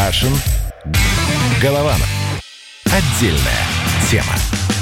Кашин, Голованов. Отдельная тема.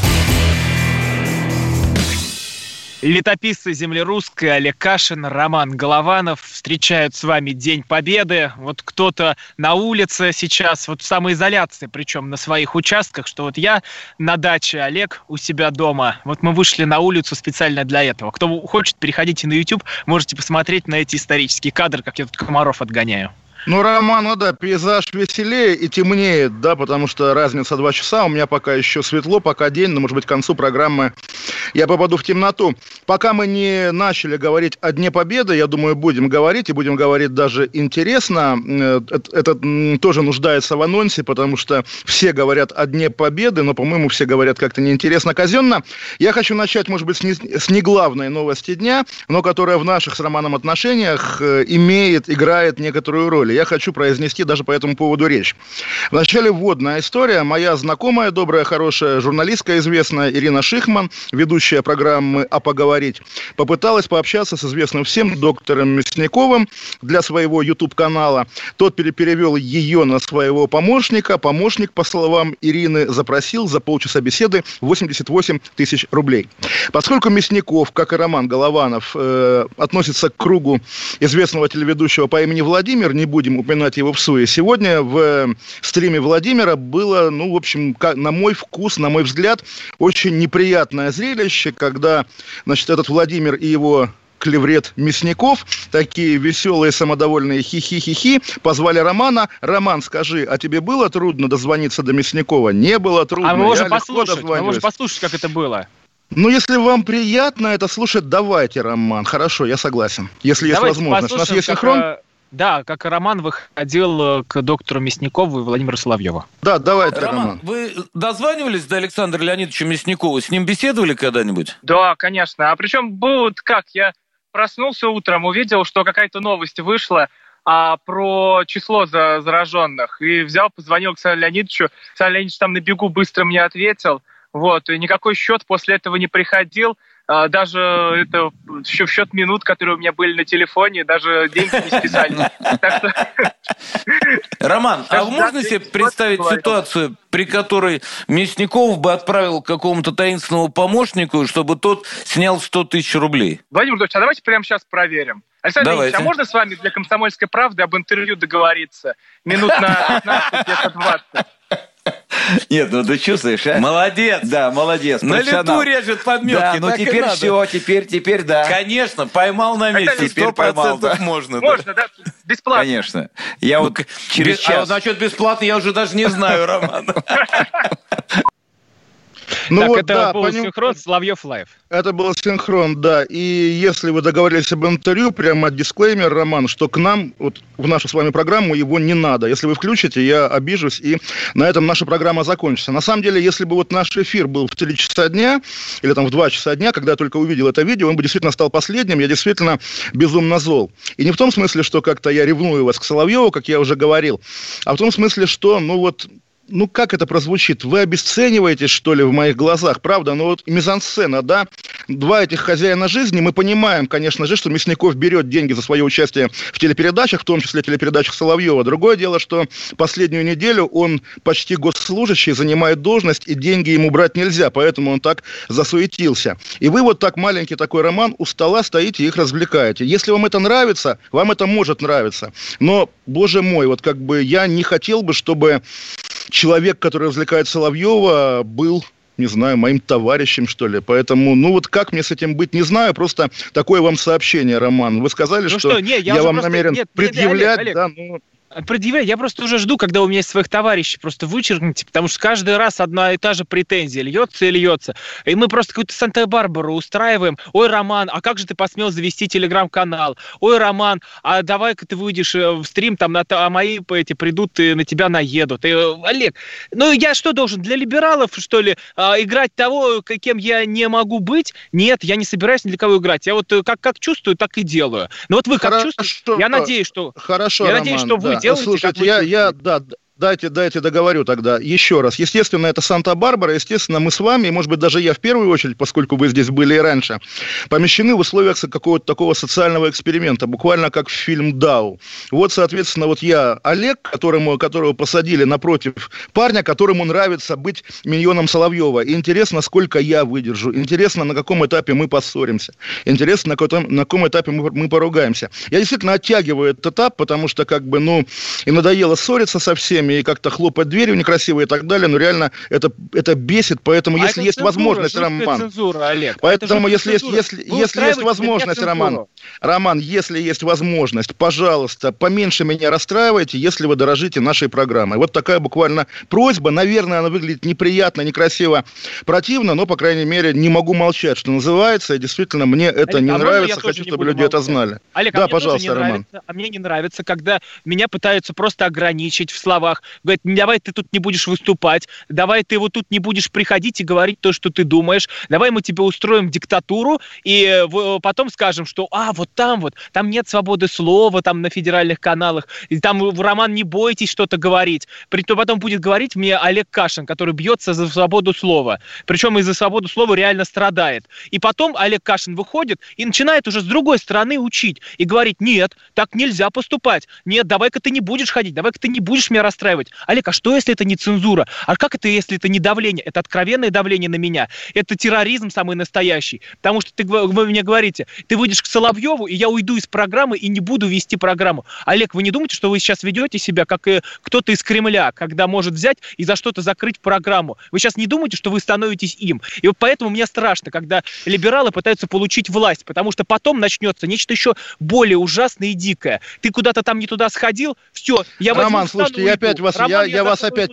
Летописцы земли русской Олег Кашин, Роман Голованов встречают с вами День Победы. Вот кто-то на улице сейчас, вот в самоизоляции, причем на своих участках, что вот я на даче, Олег у себя дома. Вот мы вышли на улицу специально для этого. Кто хочет, переходите на YouTube, можете посмотреть на эти исторические кадры, как я тут комаров отгоняю. Ну, Роман, ну да, пейзаж веселее и темнеет, да, потому что разница 2 часа, у меня пока еще светло, пока день, но, может быть, к концу программы я попаду в темноту. Пока мы не начали говорить о Дне Победы, я думаю, будем говорить, и будем говорить даже интересно. Это тоже нуждается в анонсе, потому что все говорят о Дне Победы, но, по-моему, все говорят как-то неинтересно, казенно. Я хочу начать, может быть, с неглавной новости дня, но которая в наших с Романом отношениях играет некоторую роль. Я хочу произнести даже по этому поводу речь. Вначале вводная история. Моя знакомая, добрая, хорошая журналистка, известная Ирина Шихман, ведущая программы «А поговорить», попыталась пообщаться с известным всем доктором Мясниковым для своего YouTube-канала. Тот перевел ее на своего помощника. Помощник, по словам Ирины, запросил за полчаса беседы 88 тысяч рублей. Поскольку Мясников, как и Роман Голованов, относится к кругу известного телеведущего по имени Владимир, не будем упоминать его в суе. Сегодня в стриме Владимира было, ну, в общем, на мой вкус, на мой взгляд, очень неприятное зрелище, когда, значит, этот Владимир и его клеврет Мясников, такие веселые, самодовольные хи-хи-хи-хи, позвали Романа. Роман, скажи, а тебе было трудно дозвониться до Мясникова? Не было трудно. А мы можем послушать, как это было. Ну, если вам приятно это слушать, давайте, Роман. Хорошо, я согласен. Если давайте есть возможность. У нас есть синхрон? Да, как Роман выходил к доктору Мясникову и Владимиру Соловьеву. Да, давайте, Роман. Вы дозванивались до Александра Леонидовича Мясникова? С ним беседовали когда-нибудь? Да, конечно. А причем было как? Я проснулся утром, увидел, что какая-то новость вышла про число зараженных. И взял, позвонил к Александру Леонидовичу. Александр Леонидович там на бегу быстро мне ответил. Вот, и никакой счет после этого не приходил. Даже это в счет минут, которые у меня были на телефоне, даже деньги не списали. Роман, а можно себе представить ситуацию, при которой Мясников бы отправил к какому-то таинственному помощнику, чтобы тот снял 100 тысяч рублей? Владимир Владимирович, а давайте прямо сейчас проверим. Александр Ильич, а можно с вами для «Комсомольской правды» об интервью договориться? Минут на 15, где-то 20. Нет, ну ты чувствуешь, а? Молодец. Да, молодец. На лету режет подметки. Да, ну теперь все, теперь да. Конечно, поймал на месте. Теперь поймал, да. Можно. Можно, да? Бесплатно. Конечно. Я вот через час... Насчет бесплатно я уже даже не знаю, Роман. Ну так, вот, это был синхрон Соловьев Лайв. Это был синхрон, да. И если вы договорились об интервью, прямо дисклеймер, Роман, что к нам, вот в нашу с вами программу, его не надо. Если вы включите, я обижусь, и на этом наша программа закончится. На самом деле, если бы вот наш эфир был в 3 часа дня, или там в 2 часа дня, когда я только увидел это видео, он бы действительно стал последним, я действительно безумно зол. И не в том смысле, что как-то я ревную вас к Соловьеву, как я уже говорил, а в том смысле, что, ну, как это прозвучит? Вы обесцениваете, что ли, в моих глазах, правда? Ну, вот мизансцена, да? 2 этих хозяина жизни. Мы понимаем, конечно же, что Мясников берет деньги за свое участие в телепередачах, в том числе телепередачах Соловьева. Другое дело, что последнюю неделю он почти госслужащий, занимает должность, и деньги ему брать нельзя, поэтому он так засуетился. И вы вот так, маленький такой Роман, у стола стоите и их развлекаете. Если вам это нравится, вам это может нравиться. Но, боже мой, вот как бы я не хотел бы, чтобы человек, который развлекает Соловьева, был, не знаю, моим товарищем, что ли. Поэтому, ну вот как мне с этим быть, не знаю. Просто такое вам сообщение, Роман. Вы сказали, что я вам намерен предъявлять, Олег. Да, ну... Предъявлять. Я просто уже жду, когда у меня есть своих товарищей, просто вычеркните, потому что каждый раз одна и та же претензия льется и льется. И мы просто какую-то Санта-Барбару устраиваем. Ой, Роман, а как же ты посмел завести телеграм-канал? Ой, Роман, а давай-ка ты выйдешь в стрим, там, а мои придут и на тебя наедут. И, Олег, ну я что должен, для либералов, что ли, играть того, кем я не могу быть? Нет, я не собираюсь ни для кого играть. Я вот как чувствую, так и делаю. Но вот вы как чувствуете? Я надеюсь, что... Хорошо, я Роман, надеюсь, что вы да. делаете, Слушайте, как вы Дайте договорю тогда еще раз. Естественно, это Санта-Барбара. Естественно, мы с вами, и, может быть, даже я в первую очередь, поскольку вы здесь были и раньше, помещены в условиях какого-то такого социального эксперимента, буквально как в фильм «Дау». Вот, соответственно, вот я, Олег, которого посадили напротив парня, которому нравится быть миньоном Соловьева. И интересно, сколько я выдержу. Интересно, на каком этапе мы поссоримся. Интересно, на каком этапе мы поругаемся. Я действительно оттягиваю этот этап, потому что, и надоело ссориться со всеми, и как-то хлопать дверью некрасиво и так далее, но реально это бесит, поэтому если есть возможность, Роман... Цензура, Олег. Поэтому если есть возможность, Роман, если есть возможность, пожалуйста, поменьше меня расстраивайте, если вы дорожите нашей программой. Вот такая буквально просьба. Наверное, она выглядит неприятно, некрасиво, противно, но, по крайней мере, не могу молчать, что называется, и действительно мне это не нравится, хочу, чтобы люди это знали. Олег, да, пожалуйста, Роман. Мне не нравится, когда меня пытаются просто ограничить в словах. Говорят, давай ты тут не будешь выступать, давай ты вот тут не будешь приходить и говорить то, что ты думаешь, давай мы тебе устроим диктатуру, и потом скажем, что там нет свободы слова, там на федеральных каналах, и там, Роман, не бойтесь что-то говорить. Потом будет говорить мне Олег Кашин, который бьется за свободу слова. Причем из-за свободу слова реально страдает. И потом Олег Кашин выходит и начинает уже с другой стороны учить и говорить: нет, так нельзя поступать, нет, давай-ка ты не будешь ходить, давай-ка ты не будешь меня расстраивать. Олег, а что, если это не цензура? А как это, если это не давление? Это откровенное давление на меня. Это терроризм самый настоящий. Потому что вы мне говорите, ты выйдешь к Соловьеву, и я уйду из программы и не буду вести программу. Олег, вы не думаете, что вы сейчас ведете себя как кто-то из Кремля, когда может взять и за что-то закрыть программу? Вы сейчас не думаете, что вы становитесь им? И вот поэтому мне страшно, когда либералы пытаются получить власть, потому что потом начнется нечто еще более ужасное и дикое. Ты куда-то там не туда сходил, все, я возьму, Роман, слушайте, я вас опять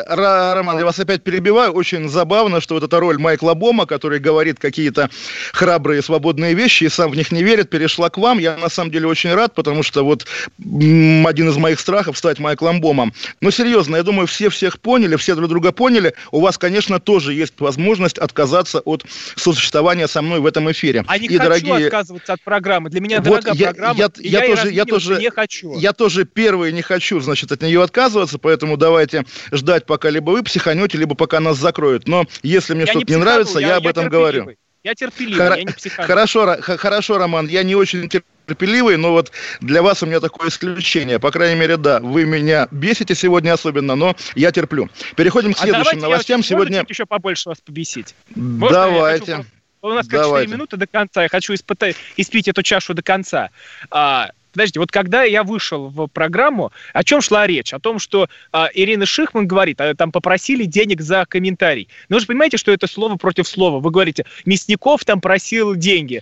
перебиваю. Очень забавно, что вот эта роль Майкла Бома, который говорит какие-то храбрые свободные вещи и сам в них не верит, перешла к вам. Я на самом деле очень рад, потому что вот один из моих страхов стать Майклом Бомом. Но серьезно, я думаю, все всех поняли, все друг друга поняли. У вас, конечно, тоже есть возможность отказаться от сосуществования со мной в этом эфире. А не хочу отказываться от программы. Для меня дорога программа, не хочу. Я тоже первый не хочу, значит, от нее отказываться, поэтому давайте ждать, пока либо вы психанете, либо пока нас закроют. Но если мне что-то не нравится, я об этом говорю. Я терпеливый, я не психаню. Хорошо, Роман, я не очень терпеливый, но вот для вас у меня такое исключение. По крайней мере, да, вы меня бесите сегодня особенно, но я терплю. Переходим к следующим новостям. Сегодня чуть еще побольше вас побесить. Давайте. У нас как 4 минуты до конца, я хочу испить эту чашу до конца. Подождите, вот когда я вышел в программу, о чем шла речь? О том, что Ирина Шихман говорит, там попросили денег за комментарий. Но вы же понимаете, что это слово против слова. Вы говорите, Мясников там просил деньги.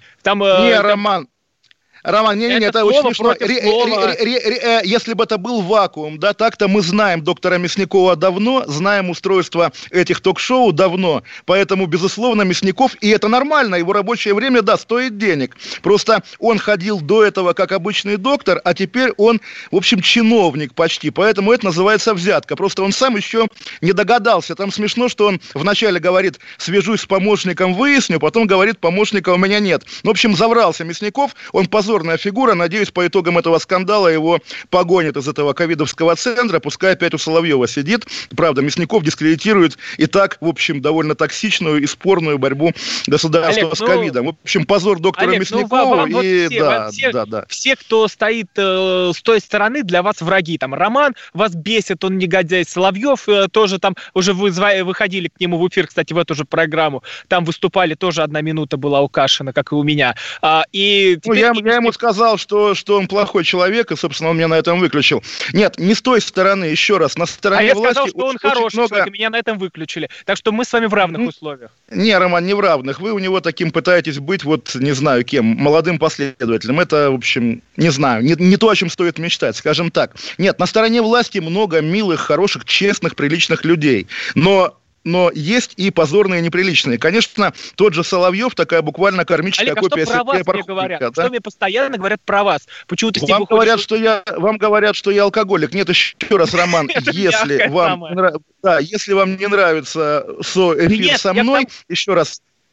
Роман, это очень смешно. Если бы это был вакуум, да, так-то мы знаем доктора Мясникова давно, знаем устройство этих ток-шоу давно, поэтому, безусловно, Мясников, и это нормально, его рабочее время, да, стоит денег. Просто он ходил до этого как обычный доктор, а теперь он, в общем, чиновник почти, поэтому это называется взятка. Просто он сам еще не догадался. Там смешно, что он вначале говорит: свяжусь с помощником, выясню, потом говорит: помощника у меня нет. В общем, заврался Мясников, он позорная фигура. Надеюсь, по итогам этого скандала его погонят из этого ковидовского центра. Пускай опять у Соловьева сидит. Правда, Мясников дискредитирует и так, в общем, довольно токсичную и спорную борьбу государства с ковидом. В общем, позор доктора Мясникова. Все, кто стоит с той стороны, для вас враги. Там Роман вас бесит, он негодяй. Соловьев тоже там уже выходили к нему в эфир, кстати, в эту же программу. Там выступали, тоже 1 минута была у Кашина, как и у меня. И я ему сказал, что он плохой человек, и, собственно, он меня на этом выключил. Нет, не с той стороны, еще раз, на стороне власти... я сказал, что он хороший человек, и меня на этом выключили. Так что мы с вами в равных условиях. Не, Роман, не в равных. Вы у него таким пытаетесь быть, вот, не знаю кем, молодым последователем. Это, в общем, не знаю, не то, о чем стоит мечтать, скажем так. Нет, на стороне власти много милых, хороших, честных, приличных людей. Но есть и позорные, и неприличные. Конечно, тот же Соловьев, такая буквально кармическая копия Сергея Пархоменко. Что мне постоянно говорят про вас? Почему-то вам говорят, что я алкоголик. Нет, еще раз, Роман, если вам не нравится эфир со мной, еще раз,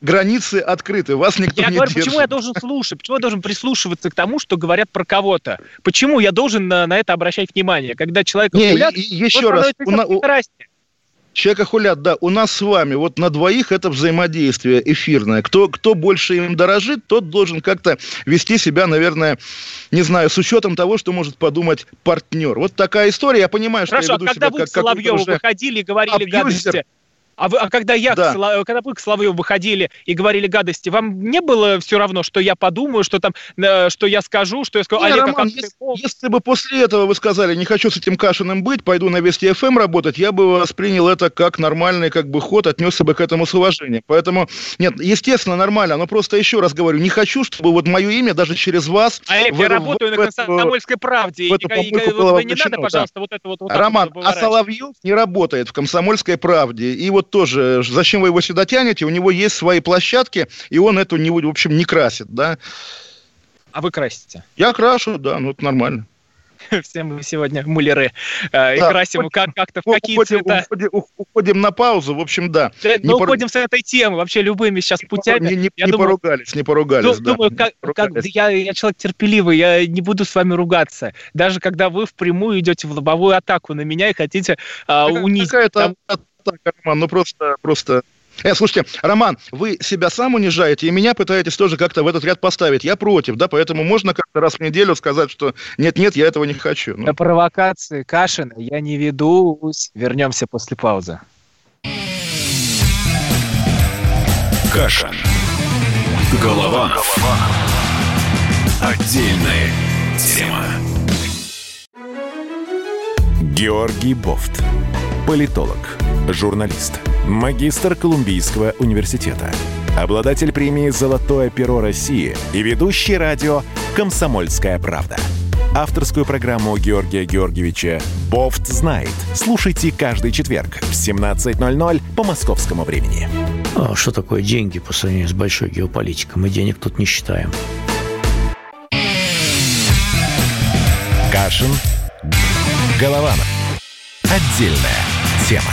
границы открыты, вас никто не говорю, держит. почему я должен слушать, почему я должен прислушиваться к тому, что говорят про кого-то? Почему я должен на это обращать внимание? Когда человек хулят, еще раз, человека хулят, да, у нас с вами вот на двоих это взаимодействие эфирное. Кто больше им дорожит, тот должен как-то вести себя, наверное, не знаю, с учетом того, что может подумать партнер. Вот такая история, я понимаю, что Хорошо, я веду когда себя вы к Соловьеву выходили и говорили гадости, когда вы к Соловьеву выходили и говорили гадости, вам не было все равно, что я подумаю, что я скажу, что я скажу? Не, Роман, если бы после этого вы сказали, не хочу с этим Кашиным быть, пойду на Вести ФМ работать, я бы воспринял это как нормальный ход, отнесся бы к этому с уважением. Поэтому, нет, естественно, нормально, но просто еще раз говорю, не хочу, чтобы вот мое имя даже через вас... я работаю на «Комсомольской правде», и не надо, пожалуйста, вот это вот... Роман, а Соловьев не работает в «Комсомольской правде», и вот тоже, зачем вы его сюда тянете? У него есть свои площадки, и он эту, в общем, не красит, да? А вы красите? Я крашу, да, это нормально. Все мы сегодня мулеры и красим как-то в какие цвета. Уходим на паузу, в общем, да. Но уходим с этой темы, вообще любыми сейчас путями. Не поругались, да. Думаю, я человек терпеливый, я не буду с вами ругаться. Даже когда вы впрямую идете в лобовую атаку на меня и хотите унизить. Какая-то атака, Роман, просто... Слушайте, Роман, вы себя сам унижаете, и меня пытаетесь тоже как-то в этот ряд поставить. Я против, да, поэтому можно как-то раз в неделю сказать, что нет, я этого не хочу. На провокации Кашина я не ведусь. Вернемся после паузы. Кашин. Голованов. Отдельная тема. Георгий Бофт. Политолог, журналист, магистр Колумбийского университета, обладатель премии «Золотое перо России» и ведущий радио «Комсомольская правда». Авторскую программу Георгия Георгиевича «Бофт знает». Слушайте каждый четверг в 17:00 по московскому времени. Что такое деньги по сравнению с большой геополитикой? Мы денег тут не считаем. Кашин. Голованов. Отдельная тема.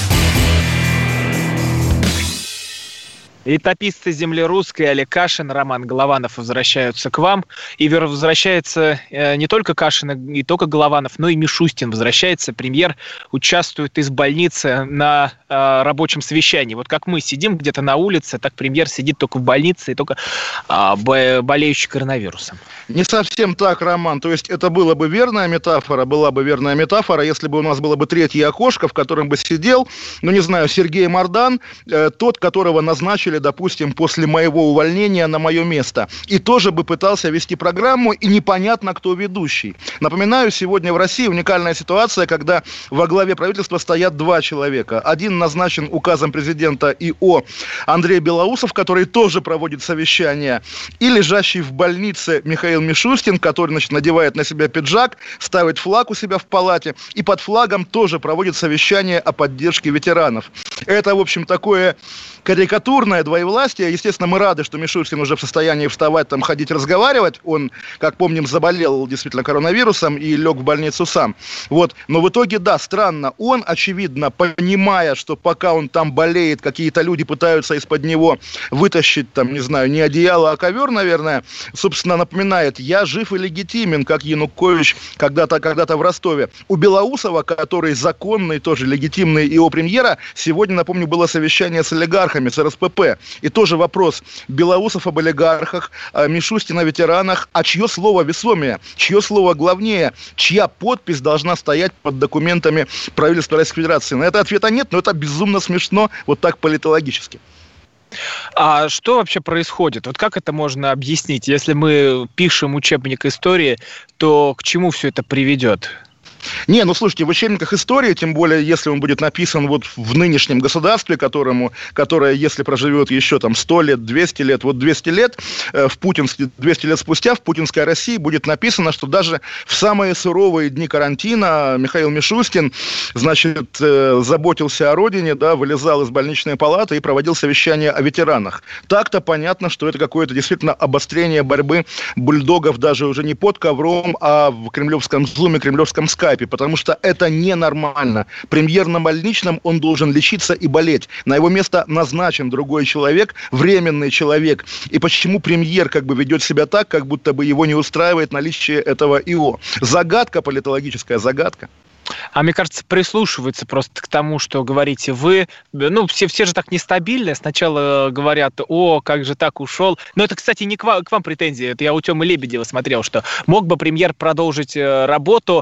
Летописцы земли русской Олег Кашин, Роман Голованов возвращаются к вам. И возвращается не только Кашин, не только Голованов, но и Мишустин возвращается. Премьер участвует из больницы на рабочем совещании. Вот как мы сидим где-то на улице, так премьер сидит только в больнице и только болеющий коронавирусом. Не совсем так, Роман. То есть это была бы верная метафора, если бы у нас было бы третье окошко, в котором бы сидел, Сергей Мардан, тот, которого назначили, допустим, после моего увольнения на мое место. И тоже бы пытался вести программу, и непонятно, кто ведущий. Напоминаю, сегодня в России уникальная ситуация, когда во главе правительства стоят два человека. Один назначен указом президента ИО Андрей Белоусов, который тоже проводит совещания, и лежащий в больнице Михаил Мишустин, который, надевает на себя пиджак, ставит флаг у себя в палате, и под флагом тоже проводит совещание о поддержке ветеранов. Это, в общем, такое карикатурное двоевластие. Естественно, мы рады, что Мишустин уже в состоянии вставать, ходить, разговаривать. Он, как помним, заболел действительно коронавирусом и лег в больницу сам. Но в итоге, да, странно. Он, очевидно, понимая, что пока он там болеет, какие-то люди пытаются из-под него вытащить, не одеяло, а ковер, наверное, собственно, напоминает: я жив и легитимен, как Янукович когда-то в Ростове. У Белоусова, который законный, тоже легитимный ИО премьера, сегодня, напомню, было совещание с олигархами, с РСПП. И тоже вопрос: Белоусов об олигархах, Мишустин о ветеранах, а чье слово весомее, чье слово главнее, чья подпись должна стоять под документами правительства Российской Федерации? На это ответа нет, но это безумно смешно, вот так политологически. А что вообще происходит? Вот как это можно объяснить? Если мы пишем учебник истории, то к чему все это приведет? Слушайте, в учебниках истории, тем более, если он будет написан в нынешнем государстве, которое, если проживет еще 100 лет, 200 лет, 200 лет, 200 лет спустя в путинской России будет написано, что даже в самые суровые дни карантина Михаил Мишустин, заботился о родине, вылезал из больничной палаты и проводил совещание о ветеранах. Так-то понятно, что это какое-то действительно обострение борьбы бульдогов даже уже не под ковром, а в кремлевском зуме, кремлевском скайпе. скайпе, потому что это ненормально. Премьер на больничном, он должен лечиться и болеть. На его место назначен другой человек, временный человек. И почему премьер как бы ведет себя так, как будто бы его не устраивает наличие этого ИО? Загадка политологическая, загадка. А мне кажется, прислушиваются просто к тому, что говорите вы. Ну, все же так нестабильны. Сначала говорят, как же так ушел. Но это, кстати, не к вам претензии. Это я у Тёмы Лебедева смотрел, что мог бы премьер продолжить работу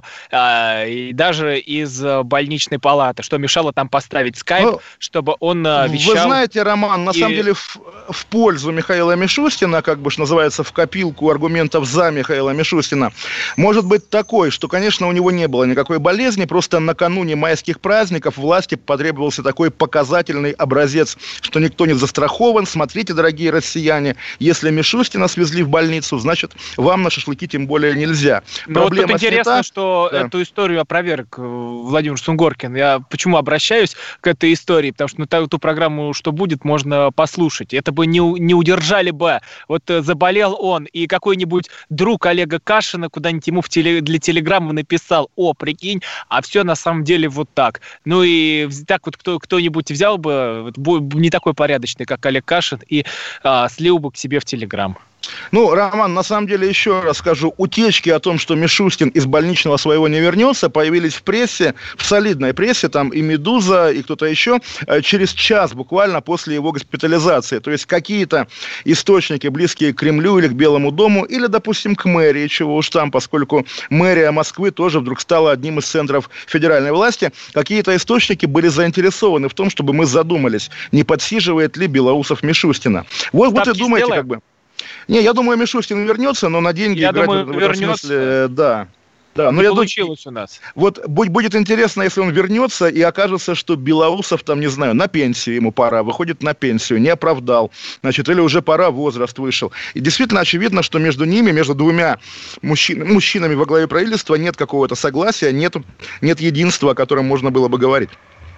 и даже из больничной палаты. Что мешало там поставить скайп, чтобы он вещал. Вы знаете, Роман, на самом деле в пользу Михаила Мишустина, как бы, что называется, в копилку аргументов за Михаила Мишустина, может быть такой, что, конечно, у него не было никакой болезни, просто накануне майских праздников власти потребовался такой показательный образец, что никто не застрахован. Смотрите, дорогие россияне, если Мишустина свезли в больницу, значит, вам на шашлыки тем более нельзя. Но проблема вот тут интересно, что эту историю опроверг Владимир Сунгоркин. Я почему обращаюсь к этой истории? Потому что ту программу «Что будет» можно послушать. Это бы не удержали бы. Вот заболел он, и какой-нибудь друг Олега Кашина куда-нибудь ему для телеграммы написал: прикинь, а все на самом деле вот так. Ну и так вот кто-нибудь взял бы, не такой порядочный, как Олег Кашин, и слил бы к себе в Телеграм. Ну, Роман, на самом деле, еще раз скажу, утечки о том, что Мишустин из больничного своего не вернется, появились в прессе, в солидной прессе, там и «Медуза», и кто-то еще, через час буквально после его госпитализации. То есть какие-то источники, близкие к Кремлю или к Белому дому, или, допустим, к мэрии, чего уж там, поскольку мэрия Москвы тоже вдруг стала одним из центров федеральной власти, какие-то источники были заинтересованы в том, чтобы мы задумались, не подсиживает ли Белоусов Мишустина. Вот и думаете, как бы. Не, я думаю, Мишустин вернется, но на деньги я играть думаю, в этом смысле, да. Да, но получилось у нас. Вот будет интересно, если он вернется и окажется, что Белоусов, там, не знаю, на пенсию ему пора, выходит на пенсию, не оправдал, значит, или уже пора, возраст вышел. И действительно очевидно, что между ними, между двумя мужчинами во главе правительства нет какого-то согласия, нет единства, о котором можно было бы говорить.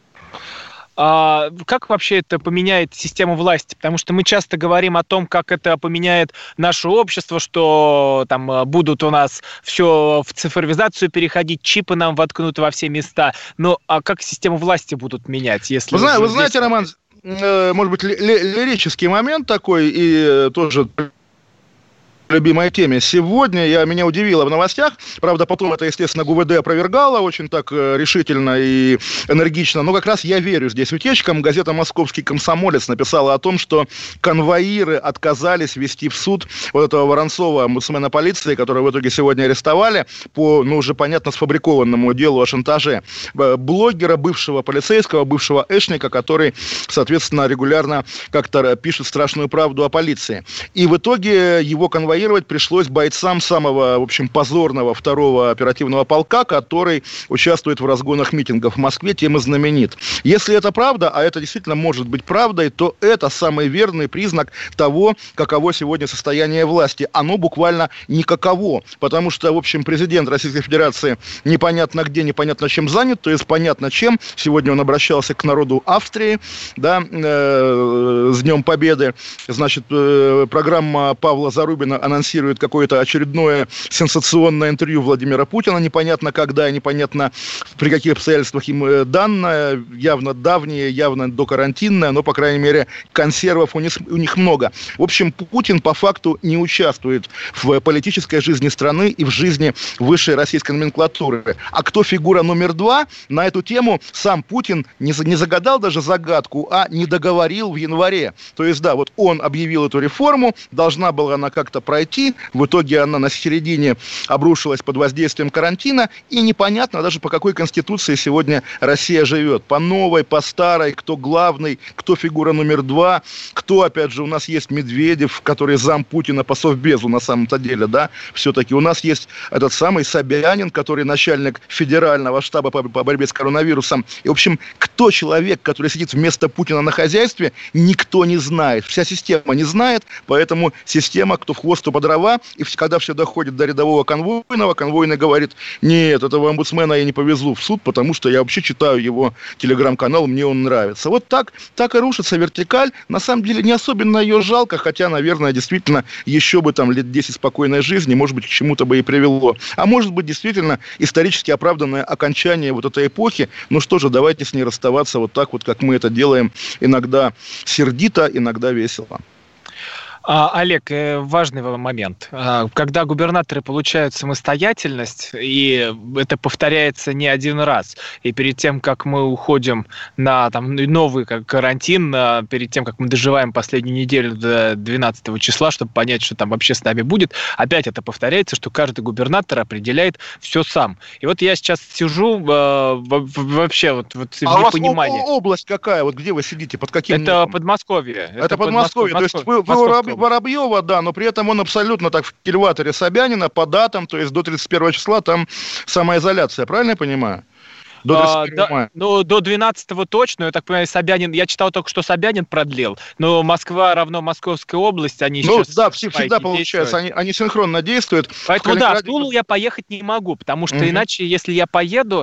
Как вообще это поменяет систему власти? Потому что мы часто говорим о том, как это поменяет наше общество, что там будут у нас все в цифровизацию переходить, чипы нам воткнут во все места. Но как систему власти будут менять? Если вы знаете, Роман, может быть, лирический момент такой и тоже... любимой теме. Сегодня меня удивило в новостях, правда, потом это, естественно, ГУВД опровергало очень так решительно и энергично, но как раз я верю здесь утечкам. Газета «Московский комсомолец» написала о том, что конвоиры отказались вести в суд вот этого Воронцова, омбудсмена полиции, которого в итоге сегодня арестовали по, уже понятно, сфабрикованному делу о шантаже. Блогера, бывшего полицейского, бывшего эшника, который, соответственно, регулярно как-то пишет страшную правду о полиции. И в итоге его конвоировать пришлось бойцам самого, в общем, позорного 2-го оперативного полка, который участвует в разгонах митингов в Москве, тем и знаменит. Если это правда, а это действительно может быть правдой, то это самый верный признак того, каково сегодня состояние власти. Оно буквально никаково, потому что, в общем, президент Российской Федерации непонятно где, непонятно чем занят, то есть понятно чем. Сегодня он обращался к народу Австрии, да, с Днем Победы. Значит, программа Павла Зарубина анонсирует какое-то очередное сенсационное интервью Владимира Путина, непонятно когда, непонятно при каких обстоятельствах им данное, явно давнее, явно докарантинное, но, по крайней мере, консервов у них много. В общем, Путин по факту не участвует в политической жизни страны и в жизни высшей российской номенклатуры. А кто фигура номер 2, на эту тему сам Путин не загадал даже загадку, а не договорил в январе. То есть, да, вот он объявил эту реформу, должна была она как-то пройти, в итоге она на середине обрушилась под воздействием карантина, и непонятно даже по какой конституции сегодня Россия живет. По новой, по старой, кто главный, кто фигура номер 2, кто, опять же, у нас есть Медведев, который зам Путина по совбезу на самом-то деле, да, все-таки у нас есть этот самый Собянин, который начальник федерального штаба по борьбе с коронавирусом. И, в общем, кто человек, который сидит вместо Путина на хозяйстве, никто не знает. Вся система не знает, поэтому система, кто в хвост, министерству по дрова, и когда все доходит до рядового конвойного, конвойный говорит: нет, этого омбудсмена я не повезу в суд, потому что я вообще читаю его телеграм-канал, мне он нравится. Вот так и рушится вертикаль. На самом деле не особенно ее жалко, хотя, наверное, действительно еще бы там лет 10 спокойной жизни, может быть, к чему-то бы и привело. А может быть, действительно, исторически оправданное окончание вот этой эпохи. Ну что же, давайте с ней расставаться вот так вот, как мы это делаем, иногда сердито, иногда весело. Олег, важный момент. Когда губернаторы получают самостоятельность, и это повторяется не один раз, и перед тем, как мы уходим на новый карантин, перед тем, как мы доживаем последнюю неделю до 12 числа, чтобы понять, что там вообще с нами будет, опять это повторяется, что каждый губернатор определяет все сам. И вот я сейчас сижу вообще в непонимании. А у вас область какая? Вот где вы сидите? Под каким? Это Подмосковье. Это Подмосковье. То есть вы Воробьева, да, но при этом он абсолютно так в кильваторе Собянина по датам, то есть до 31 числа там самоизоляция, правильно я понимаю? До 31 мая. Ну, до 12-го точно, я так понимаю, Собянин, я читал только, что Собянин продлил, но Москва равно Московская область, они сейчас... Ну, да, всегда получается, они синхронно действуют. Поэтому, в Тулу я поехать не могу, потому что иначе, если я поеду,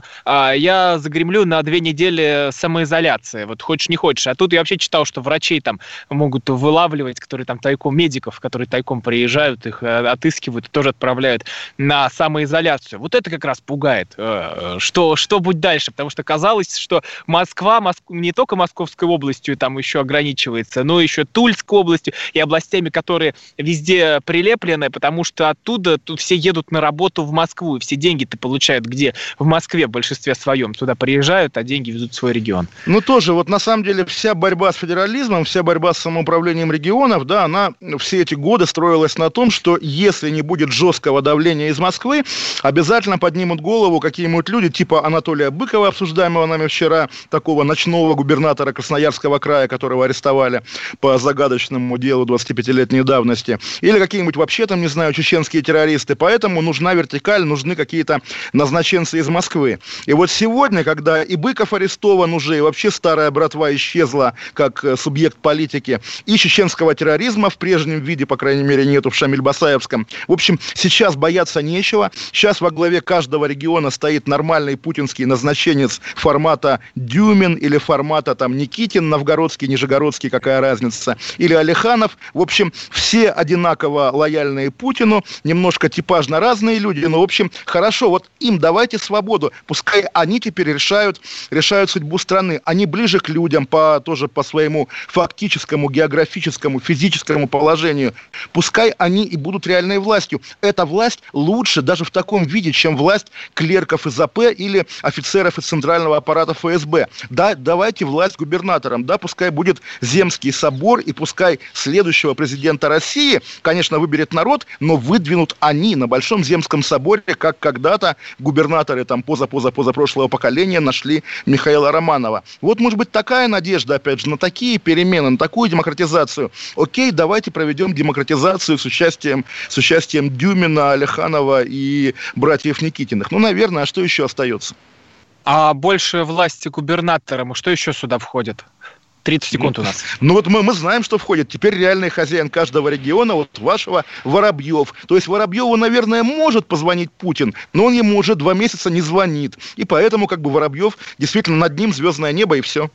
я загремлю на 2 недели самоизоляции, вот хочешь не хочешь. А тут я вообще читал, что врачей там могут вылавливать, которые там тайком, медиков, которые тайком приезжают, их отыскивают и тоже отправляют на самоизоляцию. Вот это как раз пугает, что будет дальше, потому что казалось, что Москва не только Московской областью там еще ограничивается, но еще Тульской областью и областями, которые везде прилеплены, потому что оттуда тут все едут на работу в Москву, и все деньги-то получают где? В Москве в большинстве своем. Туда приезжают, а деньги везут в свой регион. Ну, тоже, вот на самом деле вся борьба с федерализмом, вся борьба с самоуправлением регионов, да, она все эти годы строилась на том, что если не будет жесткого давления из Москвы, обязательно поднимут голову какие-нибудь люди, типа Анатолия Быкова, обсуждаемого нами вчера, такого ночного губернатора Красноярского края, которого арестовали по загадочному делу 25-летней давности, или какие-нибудь вообще там, не знаю, чеченские террористы. Поэтому нужна вертикаль, нужны какие-то назначенцы из Москвы. И вот сегодня, когда и Быков арестован уже, и вообще старая братва исчезла как субъект политики, и чеченского терроризма в прежнем виде, по крайней мере, нету в Шамиль-Басаевском. В общем, сейчас бояться нечего. Сейчас во главе каждого региона стоит нормальный путинский назначенец формата Дюмин или формата там Никитин, Новгородский, Нижегородский, какая разница, или Алиханов. В общем, все одинаково лояльные Путину, немножко типажно разные люди, но, в общем, хорошо, вот им давайте свободу, пускай они теперь решают судьбу страны. Они ближе к людям тоже по своему фактическому, географическому, физическому положению. Пускай они и будут реальной властью. Эта власть лучше даже в таком виде, чем власть клерков из АП или офицеров из центрального аппарата ФСБ. Да, давайте власть губернаторам, да, пускай будет Земский собор, и пускай следующего президента России, конечно, выберет народ, но выдвинут они на Большом Земском соборе, как когда-то губернаторы там позапрошлого поколения нашли Михаила Романова. Вот, может быть, такая надежда, опять же, на такие перемены, на такую демократизацию. Окей, давайте проведем демократизацию с участием Дюмина, Алиханова и братьев Никитиных. Ну, наверное, а что еще остается? А больше власти губернаторам, что еще сюда входит? 30 секунд у нас. Ну вот мы знаем, что входит. Теперь реальный хозяин каждого региона, вот вашего, Воробьев. То есть Воробьеву, наверное, может позвонить Путин, но он ему уже 2 месяца не звонит. И поэтому как бы Воробьев, действительно, над ним звездное небо и все.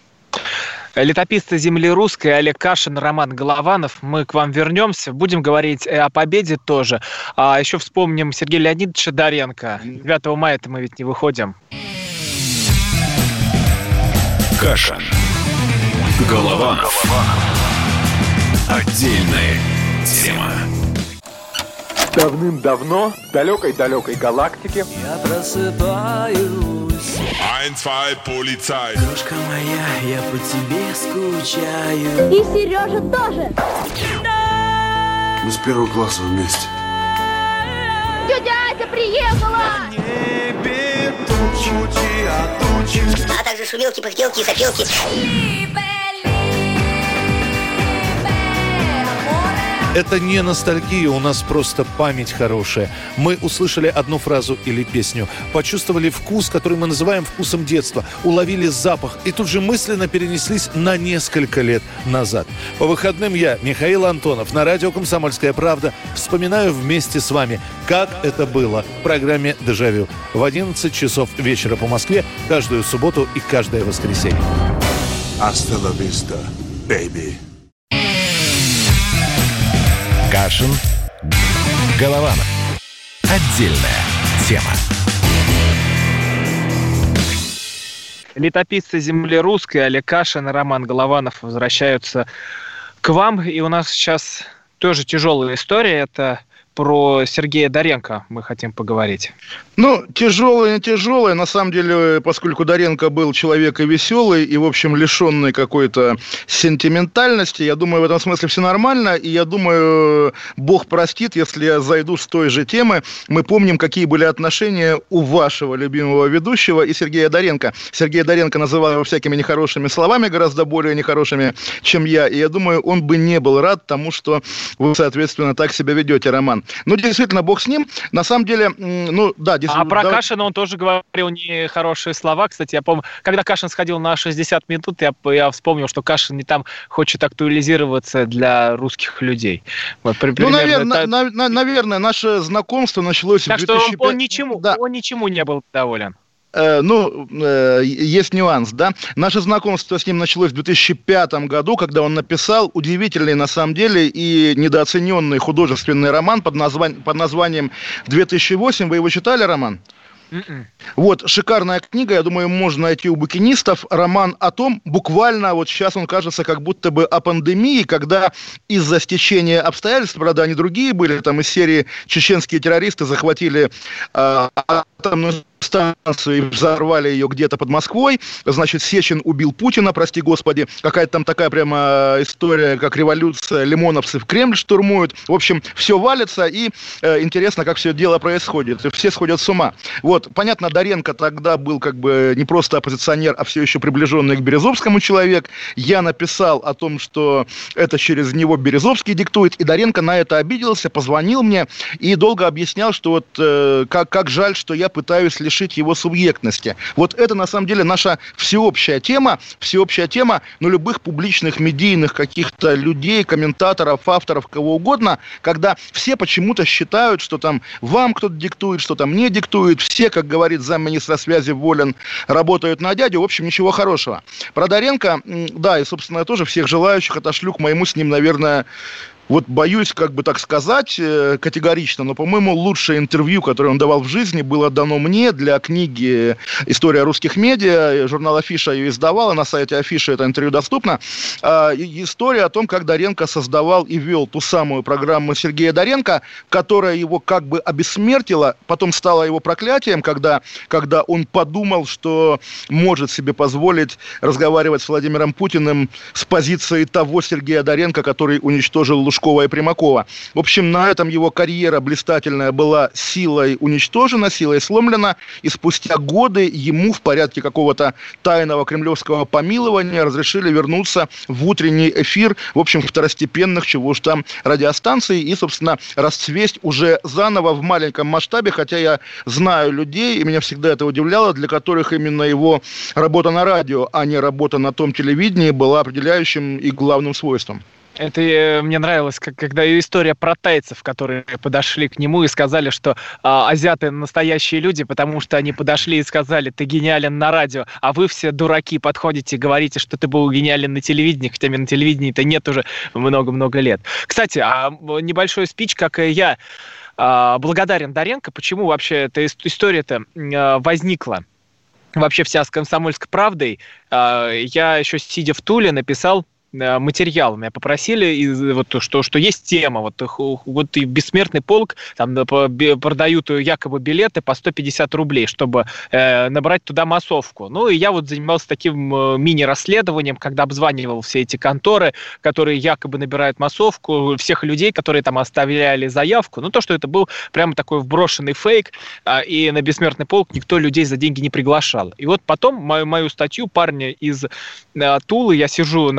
Летописцы земли русской Олег Кашин, Роман Голованов. Мы к вам вернемся. Будем говорить о победе тоже. А еще вспомним Сергея Леонидовича Доренко. 9 мая-то мы ведь не выходим. Кашин. Голованов. Отдельная тема. Давным-давно в далекой-далекой галактике я просыпаюсь. 1, 2, полицай. Крошка моя, я по тебе скучаю. И Сережа тоже. Мы с 1 класса вместе. Тетя Ася приехала. Небе тучи, а тучи. А также шумелки, пыхтелки и сопелки. Это не ностальгия, у нас просто память хорошая. Мы услышали одну фразу или песню, почувствовали вкус, который мы называем вкусом детства, уловили запах и тут же мысленно перенеслись на несколько лет назад. По выходным я, Михаил Антонов, на радио «Комсомольская правда» вспоминаю вместе с вами, как это было в программе «Дежавю» в 11 часов вечера по Москве каждую субботу и каждое воскресенье. Hasta la vista, baby. Кашин, Голованов. Отдельная тема. Летописцы земли русской Олег Кашин и Роман Голованов возвращаются к вам. И у нас сейчас тоже тяжелая история. Это про Сергея Доренко мы хотим поговорить. Ну, тяжелое, не тяжелое. На самом деле, поскольку Доренко был человек и веселый, и, в общем, лишенный какой-то сентиментальности, я думаю, в этом смысле все нормально. И я думаю, Бог простит, если я зайду с той же темы. Мы помним, какие были отношения у вашего любимого ведущего и Сергея Доренко. Сергея Доренко называл его всякими нехорошими словами, гораздо более нехорошими, чем я. И я думаю, он бы не был рад тому, что вы, соответственно, так себя ведете, Роман. Ну, действительно, Бог с ним. На самом деле, ну, да. А про Кашина он тоже говорил нехорошие слова. Кстати, я помню, когда Кашин сходил на 60 минут, я вспомнил, что Кашин не там хочет актуализироваться для русских людей. Вот, ну, наверное, наше знакомство началось так в 2005... что он ничему не был доволен. Есть нюанс, да. Наше знакомство с ним началось в 2005 году, когда он написал удивительный, на самом деле, и недооцененный художественный роман под названием «2008». Вы его читали, Роман? Вот, шикарная книга, я думаю, можно найти у букинистов. Роман о том, буквально, вот сейчас он кажется как будто бы о пандемии, когда из-за стечения обстоятельств, правда, они другие были, там из серии чеченские террористы захватили атомную станцию и взорвали ее где-то под Москвой. Значит, Сечин убил Путина, прости господи. Какая-то там такая прямо история, как революция, лимоновцы в Кремль штурмуют. В общем, все валится, и интересно, как все это дело происходит. И все сходят с ума. Вот, понятно, Доренко тогда был как бы не просто оппозиционер, а все еще приближенный к Березовскому человек. Я написал о том, что это через него Березовский диктует, и Доренко на это обиделся, позвонил мне и долго объяснял, что вот как жаль, что я пытаюсь лишить его субъектности. Вот это, на самом деле, наша всеобщая тема, но любых публичных медийных каких-то людей, комментаторов, авторов, кого угодно, когда все почему-то считают, что там вам кто-то диктует, что там мне диктует, все, как говорит замминистра связи Волин, работают на дядю, в общем, ничего хорошего. Про Доренко, да, и, собственно, я тоже всех желающих отошлю к моему с ним, наверное, вот боюсь, как бы так сказать, категорично, но, по-моему, лучшее интервью, которое он давал в жизни, было дано мне для книги «История русских медиа». Журнал «Афиша» ее издавал, и на сайте «Афиши» это интервью доступно. История о том, как Доренко создавал и вел ту самую программу Сергея Доренко, которая его как бы обессмертила, потом стала его проклятием, когда он подумал, что может себе позволить разговаривать с Владимиром Путиным с позиции того Сергея Доренко, который уничтожил Лужкова и Примакова. В общем, на этом его карьера блистательная была силой уничтожена, силой сломлена, и спустя годы ему в порядке какого-то тайного кремлевского помилования разрешили вернуться в утренний эфир, в общем, второстепенных, чего уж там, радиостанций, и, собственно, расцвесть уже заново в маленьком масштабе, хотя я знаю людей, и меня всегда это удивляло, для которых именно его работа на радио, а не работа на том телевидении была определяющим и главным свойством. Это мне нравилось, когда история про тайцев, которые подошли к нему и сказали, что азиаты настоящие люди, потому что они подошли и сказали: ты гениален на радио, а вы все дураки подходите и говорите, что ты был гениален на телевидении, хотя на телевидении-то нет уже много-много лет. Кстати, небольшой спич, как и я, благодарен Доренко. Почему вообще эта история-то возникла? Вообще вся с «Комсомольской правдой». Я еще, сидя в Туле, написал материал. Меня попросили, что есть тема, вот и «Бессмертный полк», там продают якобы билеты по 150 рублей, чтобы набрать туда массовку. Ну, и я вот занимался таким мини-расследованием, когда обзванивал все эти конторы, которые якобы набирают массовку, всех людей, которые там оставляли заявку. Ну, то, что это был прямо такой вброшенный фейк, и на «Бессмертный полк» никто людей за деньги не приглашал. И вот потом мою статью парня из Тулы, я сижу на паре в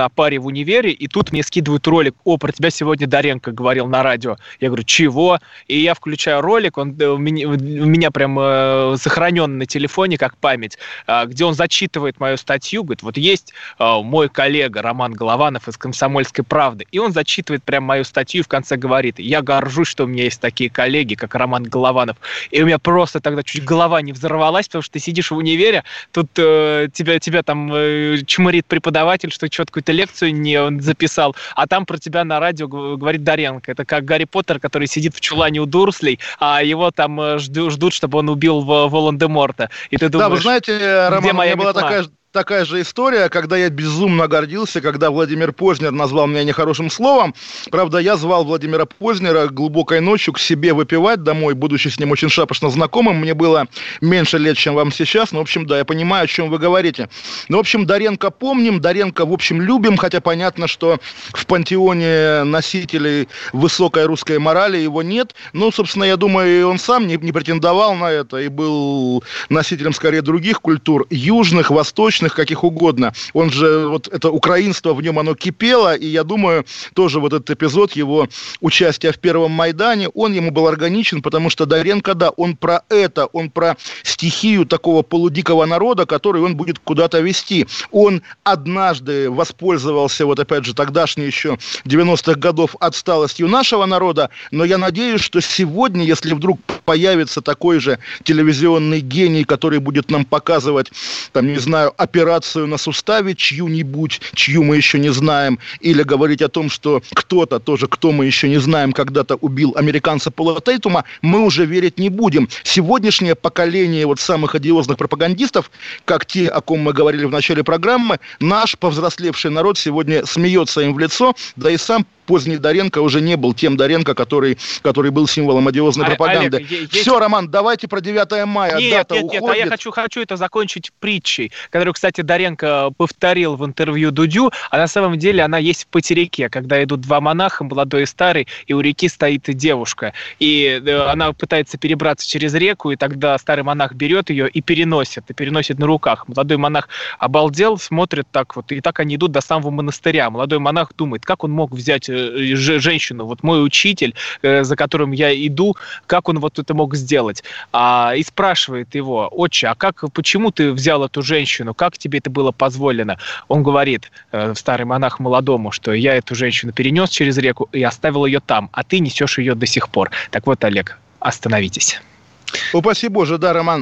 в универе, и тут мне скидывают ролик: о, про тебя сегодня Доренко говорил на радио. Я говорю: чего? И я включаю ролик, он у меня прям сохранен на телефоне как память, где он зачитывает мою статью, говорит: вот есть мой коллега Роман Голованов из «Комсомольской правды», и он зачитывает прям мою статью и в конце говорит: я горжусь, что у меня есть такие коллеги, как Роман Голованов. И у меня просто тогда чуть голова не взорвалась, потому что ты сидишь в универе, тут тебя там чморит преподаватель, что что-то какую-то лекцию не записал, а там про тебя на радио говорит Доренко. Это как Гарри Поттер, который сидит в чулане у Дурслей, а его там ждут, чтобы он убил Волан-де-Морта. И ты думаешь, да, вы знаете, Роман, у меня была метла? такая же история, когда я безумно гордился, когда Владимир Познер назвал меня нехорошим словом. Правда, я звал Владимира Познера глубокой ночью к себе выпивать домой, будучи с ним очень шапошно знакомым. Мне было меньше лет, чем вам сейчас. Ну, в общем, да, я понимаю, о чем вы говорите. Ну, в общем, Доренко помним, Доренко, в общем, любим, хотя понятно, что в пантеоне носителей высокой русской морали его нет. Ну, собственно, я думаю, и он сам не претендовал на это и был носителем, скорее, других культур, южных, восточных, каких угодно. Он же, вот это украинство, в нем оно кипело, и я думаю, тоже вот этот эпизод его участия в Первом Майдане, он ему был органичен, потому что Доренко, да, он про это, он про стихию такого полудикого народа, который он будет куда-то вести. Он однажды воспользовался, вот опять же, тогдашней еще 90-х годов отсталостью нашего народа, но я надеюсь, что сегодня, если вдруг появится такой же телевизионный гений, который будет нам показывать, там, не знаю, операцию на суставе чью-нибудь, чью мы еще не знаем, или говорить о том, что кто-то тоже, кто мы еще не знаем, когда-то убил американца Пола Тейтума, мы уже верить не будем. Сегодняшнее поколение вот самых одиозных пропагандистов, как те, о ком мы говорили в начале программы, наш повзрослевший народ сегодня смеется им в лицо, да и сам поздний Доренко уже не был тем Доренко, который был символом одиозной пропаганды. Олег, все, Роман, давайте про 9 мая. Нет, а я хочу это закончить притчей, которую, кстати, Доренко повторил в интервью Дудю, а на самом деле она есть в «Потеряке», когда идут два монаха, молодой и старый, и у реки стоит девушка. И она пытается перебраться через реку, и тогда старый монах берет ее и переносит на руках. Молодой монах обалдел, смотрит так вот, и так они идут до самого монастыря. Молодой монах думает, как он мог взять женщину, вот мой учитель, за которым я иду, как он вот это мог сделать? И спрашивает его: отче, почему ты взял эту женщину, как тебе это было позволено? Он говорит, старый монах молодому, что я эту женщину перенес через реку и оставил ее там, а ты несешь ее до сих пор. Так вот, Олег, остановитесь. Упаси Боже, да, Роман.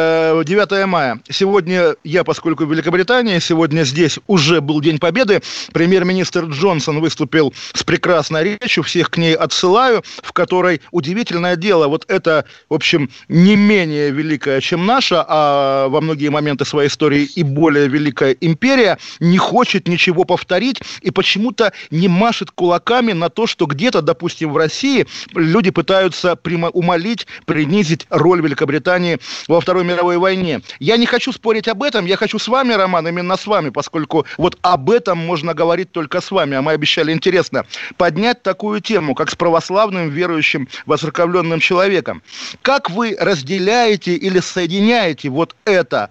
9 мая. Сегодня я, поскольку в Великобритании, сегодня здесь уже был День Победы. Премьер-министр Джонсон выступил с прекрасной речью, всех к ней отсылаю, в которой, удивительное дело, вот это, в общем, не менее великая, чем наша, а во многие моменты своей истории и более великая империя, не хочет ничего повторить и почему-то не машет кулаками на то, что где-то, допустим, в России люди пытаются умолить, принизить роль Великобритании во Второй мировой войне. Я не хочу спорить об этом, я хочу с вами, Роман, именно с вами, поскольку вот об этом можно говорить только с вами, а мы обещали, интересно, поднять такую тему, как с православным, верующим, воцерковленным человеком. Как вы разделяете или соединяете вот это?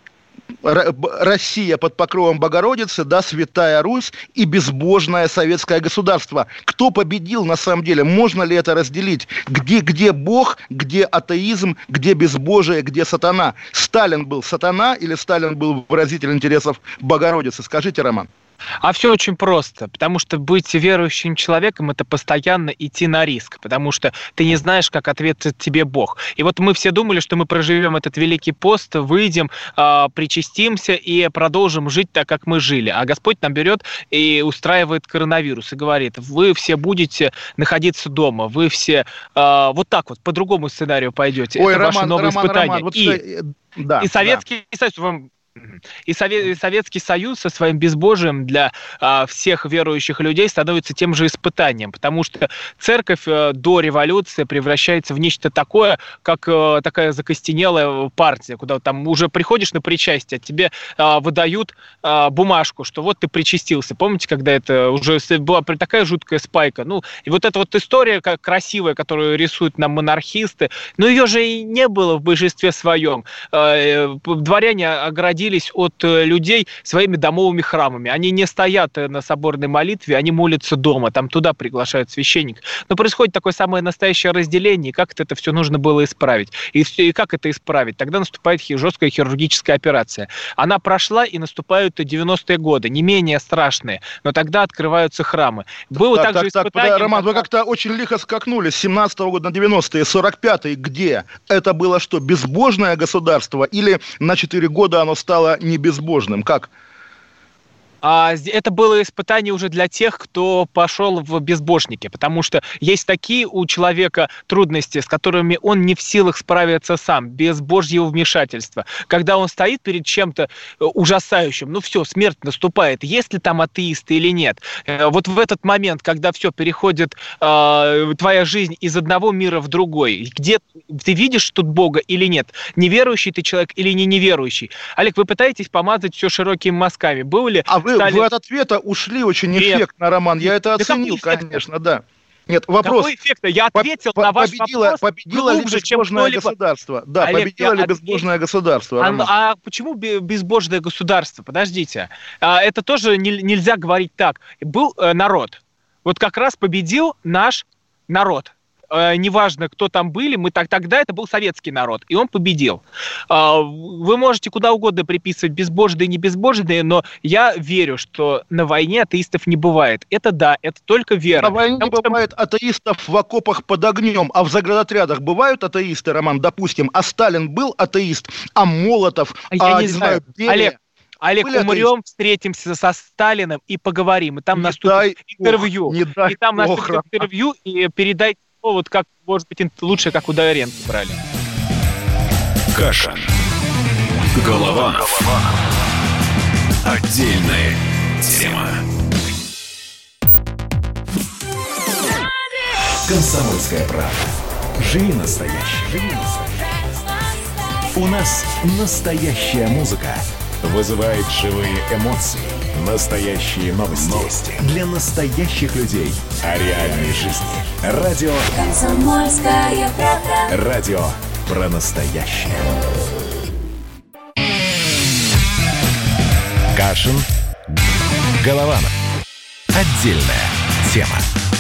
Россия под покровом Богородицы, да, Святая Русь и безбожное советское государство. Кто победил на самом деле? Можно ли это разделить? Где Бог, где атеизм, где безбожие, где сатана? Сталин был сатана или Сталин был выразитель интересов Богородицы? Скажите, Роман. А все очень просто, потому что быть верующим человеком – это постоянно идти на риск, потому что ты не знаешь, как ответит тебе Бог. И вот мы все думали, что мы проживем этот Великий пост, выйдем, причастимся и продолжим жить так, как мы жили. А Господь нам берет и устраивает коронавирус и говорит: вы все будете находиться дома, вы все вот так вот, по другому сценарию пойдете. Ой, это Роман, ваше новое испытание. Роман, вот и Советский Союз вам... И Советский Союз со своим безбожием для всех верующих людей становится тем же испытанием, потому что церковь до революции превращается в нечто такое, как такая закостенелая партия, куда там уже приходишь на причастие, тебе выдают бумажку, что вот ты причастился. Помните, когда это уже была такая жуткая спайка? Ну, и вот эта вот история красивая, которую рисуют нам монархисты, но ее же и не было в большинстве своем. Дворяне оградили отгородились от людей своими домовыми храмами. Они не стоят на соборной молитве, они молятся дома, там туда приглашают священник. Но происходит такое самое настоящее разделение, и как это все нужно было исправить. И как это исправить? Тогда наступает жесткая хирургическая операция. Она прошла, и наступают 90-е годы, не менее страшные, но тогда открываются храмы. Было также испытание... Роман, вы как-то очень лихо скакнули с 17-го года на 90-е, 45-е, где? Это было что, безбожное государство? Или на 4 года оно стало небезбожным? Как? Это было испытание уже для тех, кто пошел в безбожники, потому что есть такие у человека трудности, с которыми он не в силах справиться сам, без Божьего вмешательства. Когда он стоит перед чем-то ужасающим, ну все, смерть наступает, есть ли там атеисты или нет. Вот в этот момент, когда все переходит, твоя жизнь из одного мира в другой, где ты видишь тут Бога или нет, неверующий ты человек или не неверующий. Олег, вы пытаетесь помазать все широкими мазками. Был ли... Вы от ответа ушли очень эффектно, Роман. Я это оценил, конечно, да. Нет, вопрос. Какой эффект? Я ответил на ваш вопрос победило глубже, ли безбожное государство? Да, Олег, победило ли безбожное государство, Роман? А почему безбожное государство? Подождите. Это тоже нельзя говорить так. Был народ. Вот как раз победил наш народ. Неважно, кто там были, тогда это был советский народ, и он победил. Вы можете куда угодно приписывать безбожные и небезбожные, но я верю, что на войне атеистов не бывает. Это да, это только вера. На войне не бывает атеистов в окопах под огнем, а в заградотрядах бывают атеисты, Роман, допустим, а Сталин был атеист, а Молотов, я не знаю, Берия... Олег, умрем, встретимся со Сталиным и поговорим. И там наступит интервью. И там наступит интервью, и передайте вот как, может быть, лучше, как у Даяренко брали. Кашин. Голованов. Отдельная тема. Комсомольская правда. Живи настоящий. У нас настоящая музыка. Вызывает живые эмоции. Настоящие новости. Для настоящих людей. О реальной жизни. Радио «Комсомольская правда». Радио про настоящее. Кашин. Голованов. Отдельная тема.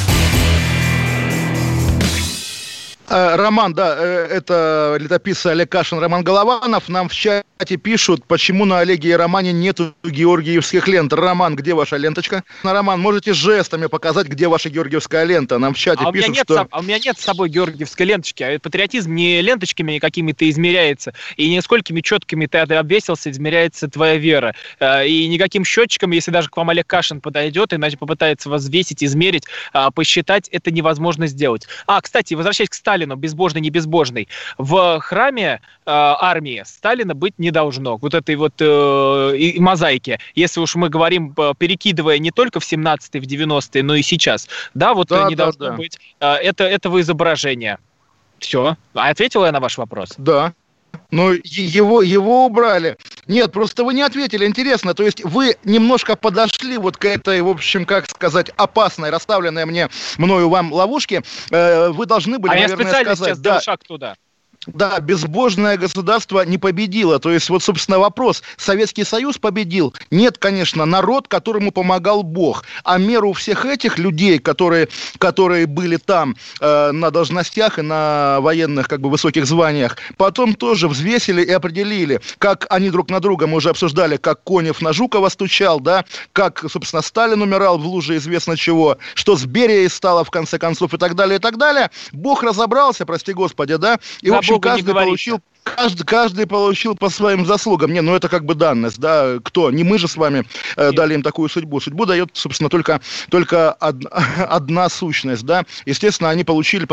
Роман, да, это летописец Олег Кашин, Роман Голованов. Нам в чате пишут, почему на Олеге и Романе нету георгиевских лент. Роман, где ваша ленточка? Роман, можете жестами показать, где ваша георгиевская лента? Нам в чате пишут, что... у меня нет с собой георгиевской ленточки. Патриотизм не ленточками какими-то измеряется, и не сколькими четками ты обвесился, измеряется твоя вера. И никаким счетчиком, если даже к вам Олег Кашин подойдет и попытается вас взвесить, измерить, посчитать, это невозможно сделать. Кстати, возвращаясь к Сталину, безбожный, не безбожный. В храме армии Сталина быть не должно. Вот этой вот мозаики. Если уж мы говорим, перекидывая не только в 17-е, в 90-е, но и сейчас. Да, вот не должно быть этого изображения. Все. Ответила я на ваш вопрос? Да. Но его убрали. Нет, просто вы не ответили. Интересно, то есть вы немножко подошли вот к этой, в общем, как сказать, опасной, расставленной мною вам ловушке. Вы должны были, наверное, сказать... я специально сейчас сделал шаг туда. Да, безбожное государство не победило. То есть, вот, собственно, вопрос. Советский Союз победил? Нет, конечно, народ, которому помогал Бог. А меру всех этих людей, которые были там на должностях и на военных, высоких званиях, потом тоже взвесили и определили, как они друг на друга, мы уже обсуждали, как Конев на Жукова стучал, да, как, собственно, Сталин умирал в луже известно чего, что с Берией стало, в конце концов, и так далее, и так далее. Бог разобрался, прости господи, да, и, в общем, каждый получил по своим заслугам. Это данность, да, кто? Не мы же с вами дали им такую судьбу. Судьбу дает, собственно, только одна сущность, да. Естественно, они получили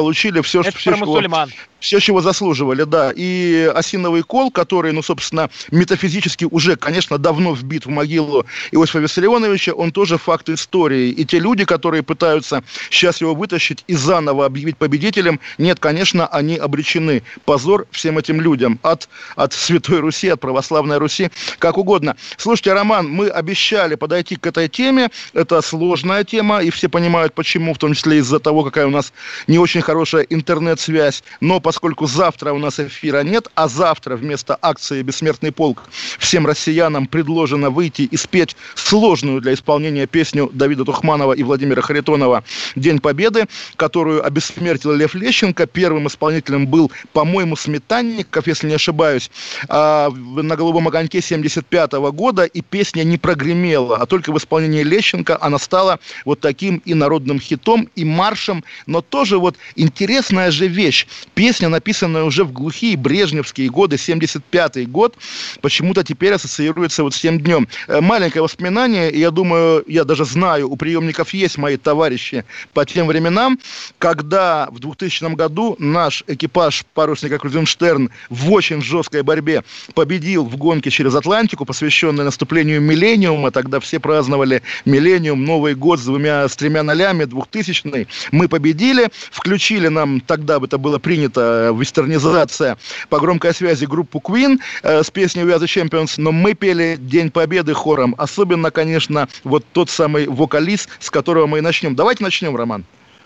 все, чего заслуживали, да. И осиновый кол, который, собственно, метафизически уже, конечно, давно вбит в могилу Иосифа Виссарионовича, он тоже факт истории. И те люди, которые пытаются сейчас его вытащить и заново объявить победителем, нет, конечно, они обречены. Позор всем этим людям. людям от Святой Руси, от православной Руси, как угодно. Слушайте, Роман, мы обещали подойти к этой теме. Это сложная тема, и все понимают, почему, в том числе из-за того, какая у нас не очень хорошая интернет-связь. Но поскольку завтра у нас эфира нет, а завтра вместо акции «Бессмертный полк» всем россиянам предложено выйти и спеть сложную для исполнения песню Давида Тухманова и Владимира Харитонова «День Победы», которую обессмертил Лев Лещенко. Первым исполнителем был, по-моему, Сметанников, если не ошибаюсь, на «Голубом огоньке» 1975 года, и песня не прогремела, а только в исполнении Лещенко она стала вот таким и народным хитом, и маршем. Но тоже вот интересная же вещь. Песня, написанная уже в глухие брежневские годы, 1975 год, почему-то теперь ассоциируется вот с тем днем. Маленькое воспоминание, и я думаю, я даже знаю, у приемников есть мои товарищи по тем временам, когда в 2000 году наш экипаж парусника Крузенштерн в очень жесткой борьбе победил в гонке через Атлантику, посвященной наступлению миллениума. Тогда все праздновали миллениум, Новый год с 3 нолями, 2000-й. Мы победили, включили нам, тогда это было принято, вестернизация по громкой связи группу Queen с песней We Are The Champions, но мы пели День Победы хором. Особенно, конечно, вот тот самый вокалист, с которого мы и начнем. Давайте начнем, Роман.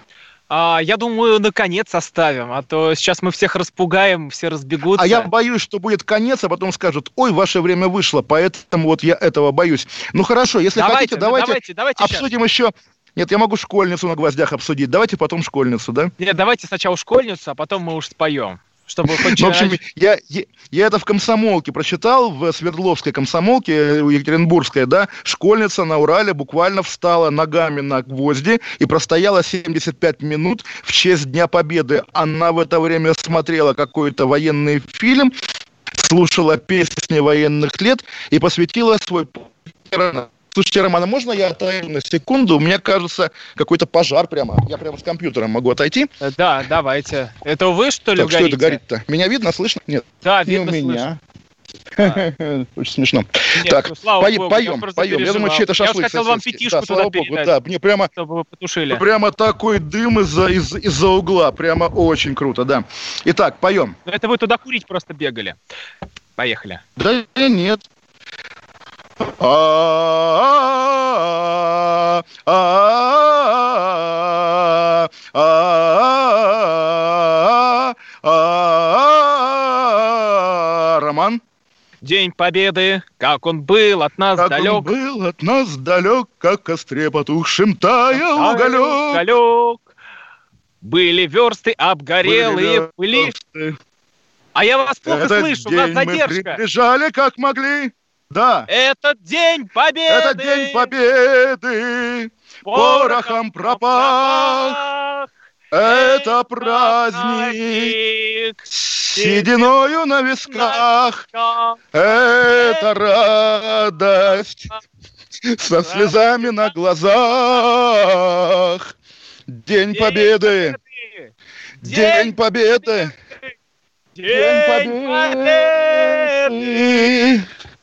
Я думаю, наконец оставим, а то сейчас мы всех распугаем, все разбегутся. А я боюсь, что будет конец, а потом скажут: ой, ваше время вышло, поэтому вот я этого боюсь. Ну хорошо, если хотите, давайте обсудим еще... Нет, я могу «Школьницу» на гвоздях обсудить. Давайте потом «Школьницу», да? Нет, давайте сначала «Школьницу», а потом мы уж споем. Чтобы хоть... В общем, я это в «Комсомолке» прочитал, в Свердловской «Комсомолке», Екатеринбургской, да, школьница на Урале буквально встала ногами на гвозди и простояла 75 минут в честь Дня Победы. Она в это время смотрела какой-то военный фильм, слушала песни военных лет и посвятила свой... Слушайте, Роман, а можно я отойду на секунду? У меня, кажется, какой-то пожар прямо. Я прямо с компьютером могу отойти? Да, давайте. Это вы, что ли, горите? Что это горит-то? Меня видно, слышно? Нет. Да, видно, слышно. Очень смешно. Нет, так, поем. Я думаю, чей-то шашлык. Я хотел вам пятишку туда передать. Да, мне прямо, чтобы вы потушили. Прямо такой дым из-за угла. Прямо очень круто, да. Итак, поем. Это вы туда курить просто бегали. Поехали. Да нет. Роман? День Победы, как он был от нас далек. Как он был от нас далек, как в костре потухшим таял уголек. Были версты обгорелые пыли. А я вас плохо слышу, у нас задержка. Мы прибежали как могли. Да. Этот День Победы. Этот День Победы порохом пропах. Это праздник с сединою на висках. Это радость со слезами на глазах. День Победы. День Победы. День Победы.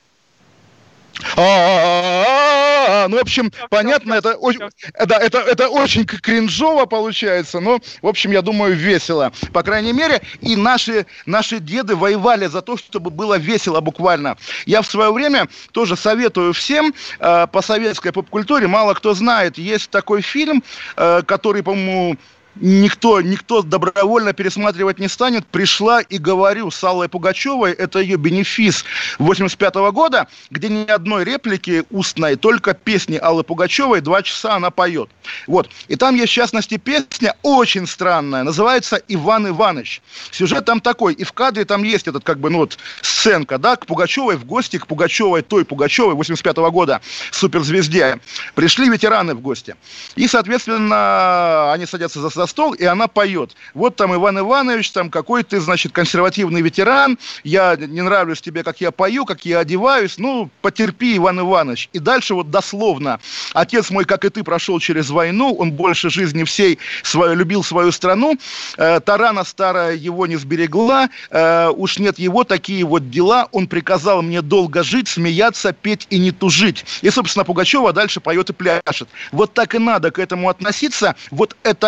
Ну, в общем, понятно, это очень кринжово получается, но, в общем, я думаю, весело. По крайней мере, и наши деды воевали за то, чтобы было весело буквально. Я в свое время тоже советую всем, по советской поп-культуре, мало кто знает, есть такой фильм, который, по-моему, никто добровольно пересматривать не станет. «Пришла и говорю» с Аллой Пугачевой. Это ее бенефис 1985 года, где ни одной реплики устной, только песни Аллы Пугачевой, 2 часа она поет. Вот. И там есть, в частности, песня очень странная, называется «Иван Иваныч». Сюжет там такой, и в кадре там есть этот, сценка, да, к Пугачевой в гости, к Пугачевой, той Пугачевой 1985 года, суперзвезде. Пришли ветераны в гости. И, соответственно, они садятся за стол, и она поет. Вот там Иван Иванович, там какой ты, консервативный ветеран, я не нравлюсь тебе, как я пою, как я одеваюсь, ну, потерпи, Иван Иванович. И дальше вот дословно: отец мой, как и ты, прошел через войну, он больше жизни всей любил свою страну, тарана старая его не сберегла, уж нет его, такие вот дела, он приказал мне долго жить, смеяться, петь и не тужить. И, собственно, Пугачева дальше поет и пляшет. Вот так и надо к этому относиться. Вот это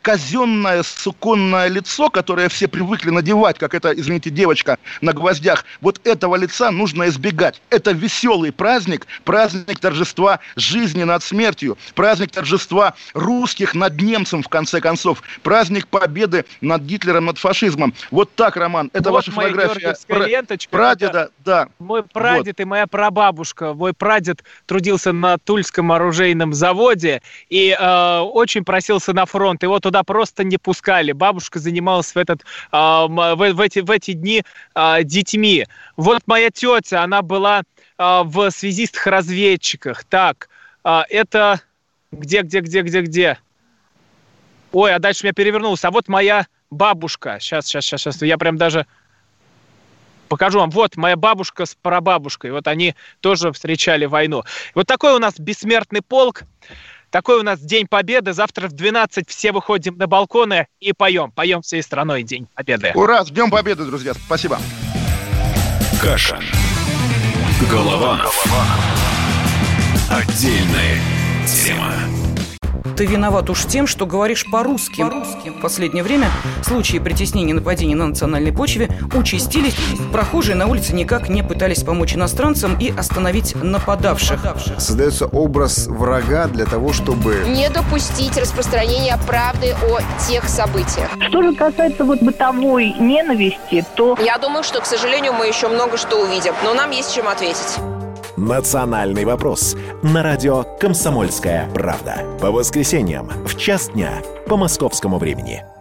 казенное суконное лицо, которое все привыкли надевать, как это, извините, девочка на гвоздях, вот этого лица нужно избегать. Это веселый праздник, праздник торжества жизни над смертью, праздник торжества русских над немцем, в конце концов, праздник победы над Гитлером, над фашизмом. Вот так, Роман, это вот ваша фотография ленточка, прадеда, да. Мой прадед и моя прабабушка. Мой прадед трудился на Тульском оружейном заводе и очень просился на фронт. Его туда просто не пускали. Бабушка занималась в эти дни детьми. Вот моя тетя, она была в связистах-разведчиках. Так, это... Где? Ой, а дальше я перевернулся. А вот моя бабушка. Сейчас. Я прям даже покажу вам. Вот моя бабушка с прабабушкой. Вот они тоже встречали войну. Вот такой у нас бессмертный полк. Такой у нас День Победы. Завтра в 12 все выходим на балконы и поем. Поем всей страной День Победы. Ура! С Днем Победы, друзья. Спасибо. Каша. Голованов. Отдельная тема. Ты виноват уж тем, что говоришь по-русски. В последнее время случаи притеснения и нападений на национальной почве участились. Прохожие на улице никак не пытались помочь иностранцам и остановить нападавших. Создается образ врага для того, чтобы не допустить распространения правды о тех событиях. Что же касается бытовой ненависти, то... Я думаю, что, к сожалению, мы еще много что увидим, но нам есть чем ответить. «Национальный вопрос» на радио «Комсомольская правда». По воскресеньям в 1:00 дня по московскому времени.